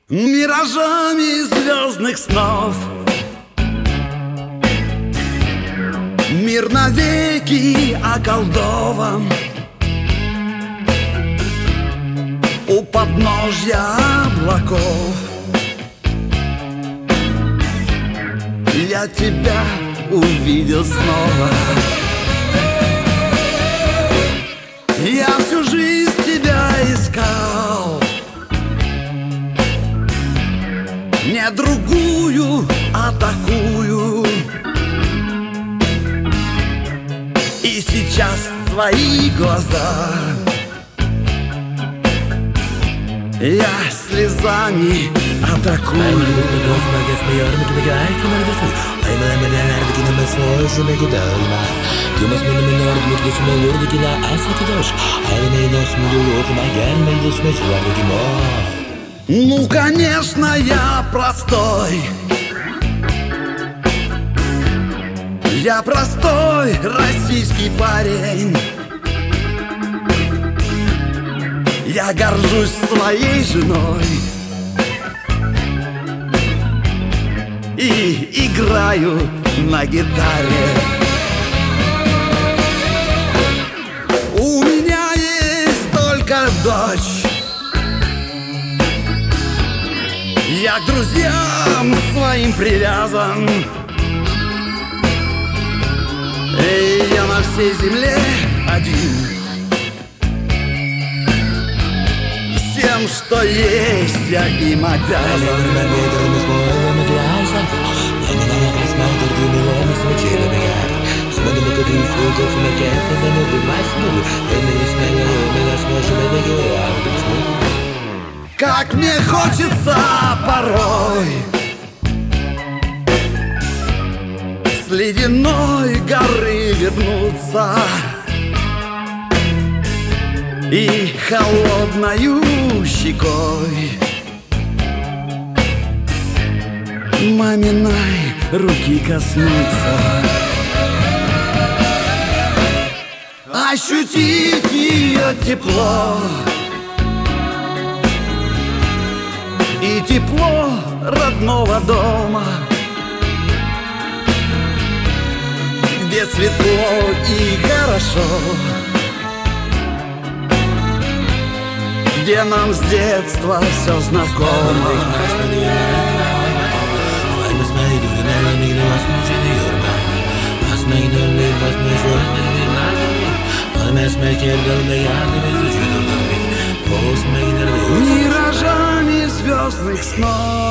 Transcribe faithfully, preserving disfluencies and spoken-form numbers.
Миражами звездных снов мир навеки околдован. У подножья облаков я тебя увидел снова. Я всю жизнь тебя искал, не другую, а такую. И сейчас твои глаза я слезами атакую. Ну, конечно, я простой. Я простой российский парень. Я горжусь своей женой и играю на гитаре. У меня есть только дочь. Я к друзьям своим привязан. И я на всей земле один. Всем, что есть, я им обязан. Как мне хочется порой с ледяной горы вернуться и холодною щекой маминой руки коснуться, ощутить ее тепло и тепло родного дома, где светло и хорошо, где нам с детства все знакомо. Миражами звездных снов